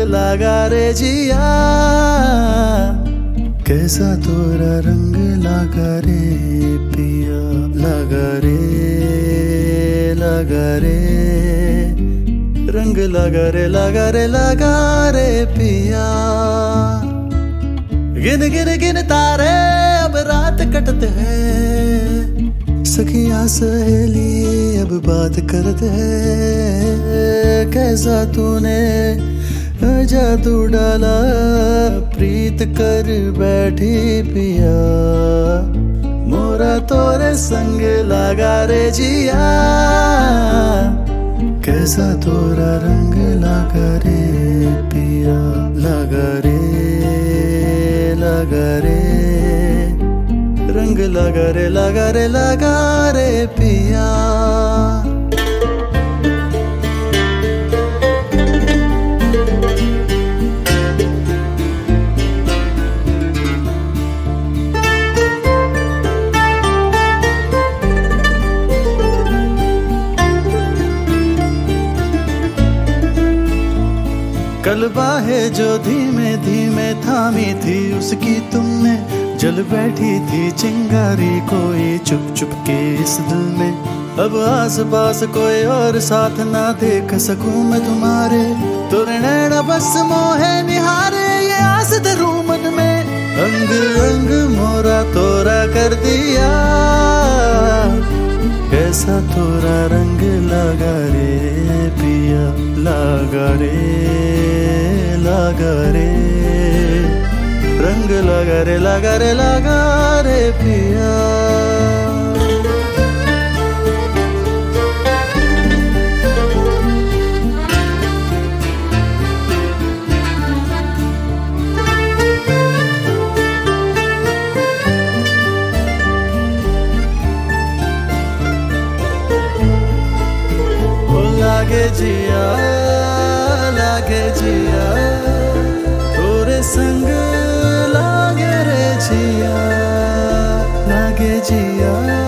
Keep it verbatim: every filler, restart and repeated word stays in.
लागा रे जिया, कैसा तोरा रंग लागा रे पिया, लागा रे लागा रे रंग लागा रे लागा रे लागा रे पिया। गिन गिन गिन तारे अब रात कटते हैं, सखियां सहेली अब बात करते हैं। कैसा तूने जादू डाला प्रीत कर बैठी पिया, मोरा तोरे संग लागा रे जिया, कैसा तोरा रंग लागा रे पिया, लागा रे लागा रे रंग लागा रे लागा रे लागा रे पिया। कल बाहें जो धीमे धीमे थामी थी उसकी तुमने, जल बैठी थी चिंगारी कोई चुप चुप के इस दिल में। अब आस पास कोई और साथ ना देख सकूं मैं तुम्हारे, तोरे नैना बस मोहे निहारे ये आस धरूं मन में। अंग अंग मोरा तोरा कर दिया, कैसा तोरा रंग लगा रे पिया, लगा रे लगा रे रंग लगा रे लगा रे लगा रे पिया। लागे जिया लागे जिया तोरे संग लागे रे जिया, लागे जिया।